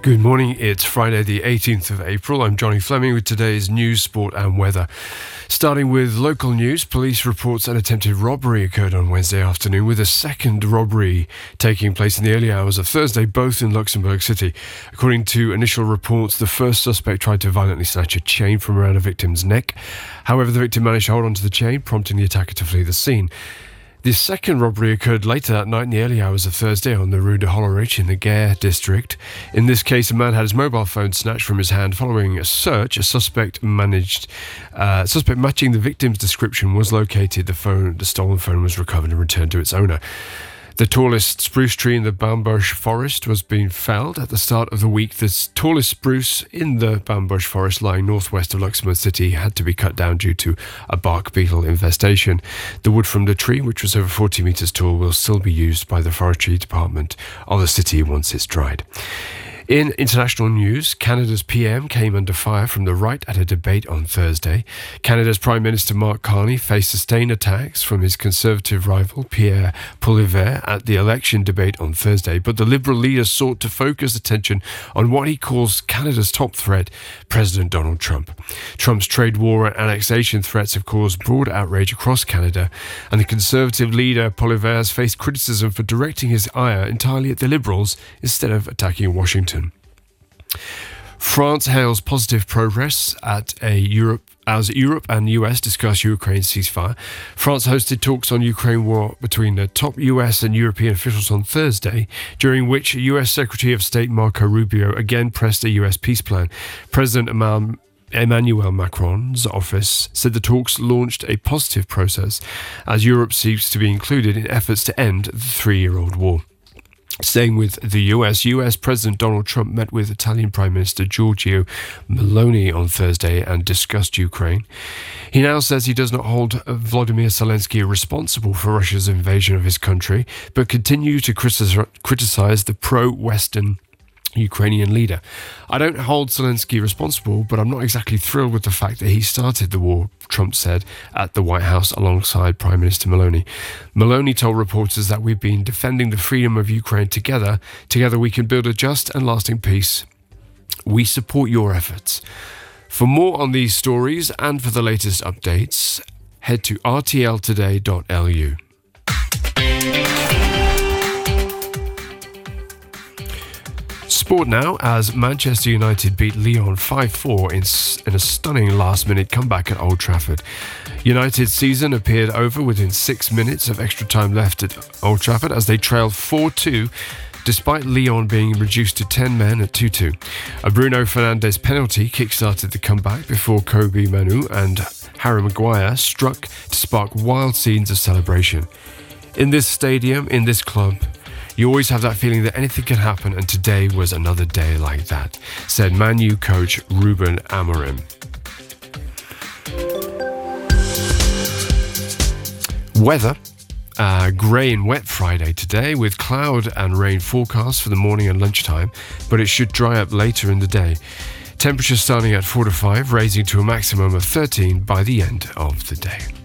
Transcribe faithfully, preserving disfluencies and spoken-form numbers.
Good morning, it's Friday the eighteenth of April. I'm Johnny Fleming with today's news, sport and weather. Starting with local news, police reports an attempted robbery occurred on Wednesday afternoon, with a second robbery taking place in the early hours of Thursday, both in Luxembourg City. According to initial reports, the first suspect tried to violently snatch a chain from around a victim's neck. However, the victim managed to hold onto the chain, prompting the attacker to flee the scene. The second robbery occurred later that night in the early hours of Thursday on the Rue de Hollerich in the Gare district. In this case, a man had his mobile phone snatched from his hand. Following a search, a suspect managed, uh, suspect matching the victim's description was located. The phone, the stolen phone was recovered and returned to its owner. The tallest spruce tree in the Baumbusch forest was being felled at the start of the week. The tallest spruce in the Baumbusch forest, lying northwest of Luxembourg City, had to be cut down due to a bark beetle infestation. The wood from the tree, which was over forty metres tall, will still be used by the forestry department of the city once it's dried. In international news, Canada's P M came under fire from the right at a debate on Thursday. Canada's Prime Minister Mark Carney faced sustained attacks from his Conservative rival Pierre Poilievre at the election debate on Thursday, but the Liberal leader sought to focus attention on what he calls Canada's top threat, President Donald Trump. Trump's trade war and annexation threats have caused broad outrage across Canada, and the Conservative leader Poilievre has faced criticism for directing his ire entirely at the Liberals instead of attacking Washington. France hails positive progress at a Europe as Europe and U S discuss Ukraine's ceasefire. France hosted talks on Ukraine war between the top U S and European officials on Thursday, during which U S Secretary of State Marco Rubio again pressed a U S peace plan. President Emmanuel Macron's office said the talks launched a positive process as Europe seeks to be included in efforts to end the three-year-old war. Staying with the U S, U S President Donald Trump met with Italian Prime Minister Giorgia Meloni on Thursday and discussed Ukraine. He now says he does not hold Volodymyr Zelensky responsible for Russia's invasion of his country, but continues to criticize the pro-Western Ukrainian leader. I don't hold Zelensky responsible, but I'm not exactly thrilled with the fact that he started the war, Trump said at the White House alongside Prime Minister Meloni. Meloni told reporters that we've been defending the freedom of Ukraine together. Together we can build a just and lasting peace. We support your efforts. For more on these stories and for the latest updates, head to r t l today dot l u. Sport now, as Manchester United beat Lyon five four in, in a stunning last-minute comeback at Old Trafford. United's season appeared over within six minutes of extra time left at Old Trafford as they trailed four two, despite Lyon being reduced to ten men at two two. A Bruno Fernandes penalty kick-started the comeback before Kobe Manu and Harry Maguire struck to spark wild scenes of celebration. In this stadium, in this club, you always have that feeling that anything can happen, and today was another day like that, said Man U coach Ruben Amorim. Weather. Uh, grey and wet Friday today, with cloud and rain forecast for the morning and lunchtime, but it should dry up later in the day. Temperature starting at four to five, raising to a maximum of thirteen by the end of the day.